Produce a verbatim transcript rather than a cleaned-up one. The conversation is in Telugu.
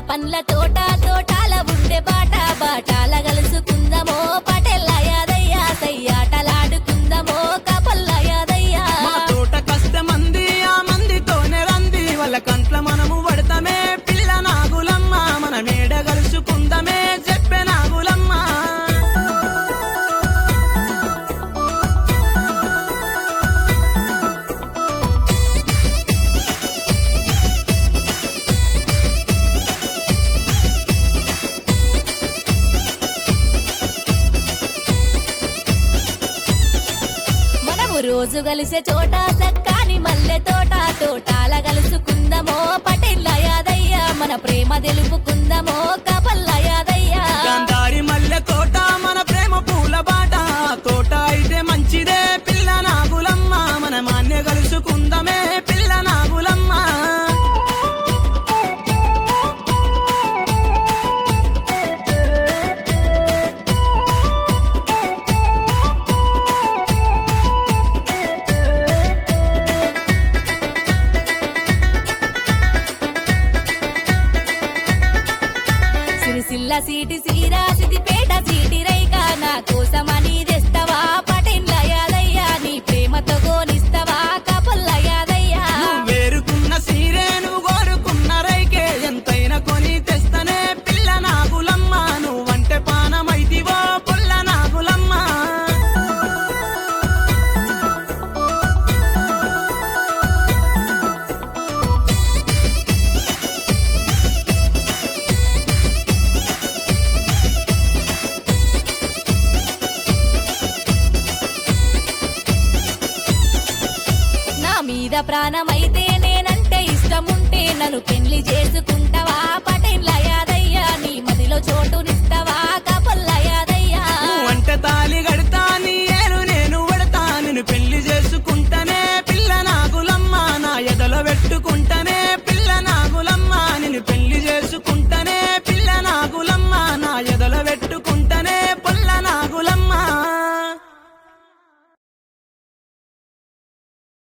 పండ్ల తోట తోటాల ఉండే బాట బాటాల కలుసుకుందమో పటెల్ల యాదయ్య సయ్యాటలాడుకుందమో కపల్ల యాదయ్య మా తోట కష్ట మంది ఆ మందితోనే రంది వాళ్ళ కంట్ల మనము పడతామే పిల్ల నాగులమ్మ మన మేడ కలుసుకుందమే చెప్పే నాగులమ్మ మనము రోజు కలిసే చోట సక్కాని మల్లె తోట తోటాల కలుసుకుందమో పటెల్ల యాదయ్య మన ప్రేమ తెలుపుకుందమో కపల్ల యాదయ్య గాంధారి మల్లె తోట మన ప్రేమ పూల బాట తోట అయితే మంచిదే పిల్ల నాగులమ్మ మన మాన్య కలుసుకుందమే పిల్ల నాగులమ్మ సిరిసిల్ల సీటి సీరా సిద్దిపేట సీటి రైక నా కోసమని తెస్తవా పటెల్ల యాదయ్య నీ ప్రేమతో గోనిస్తవా కపల్ల యాదయ్య వేరుకున్న సీరే నువ్వు కోరుకున్న రైకే ఎంతైనా కొని తెస్తనే పిల్ల నాగులమ్మ నువ్వంటే పానమైతివో పుల్ల నాగులమ్మ నా మీద ప్రాణమైతే నేనంటే ఇష్టముంటే నన్ను పెళ్లి చేసుకుంటావా పటెల్ల యాదయ్య నీ మదిలో చోటునిస్తా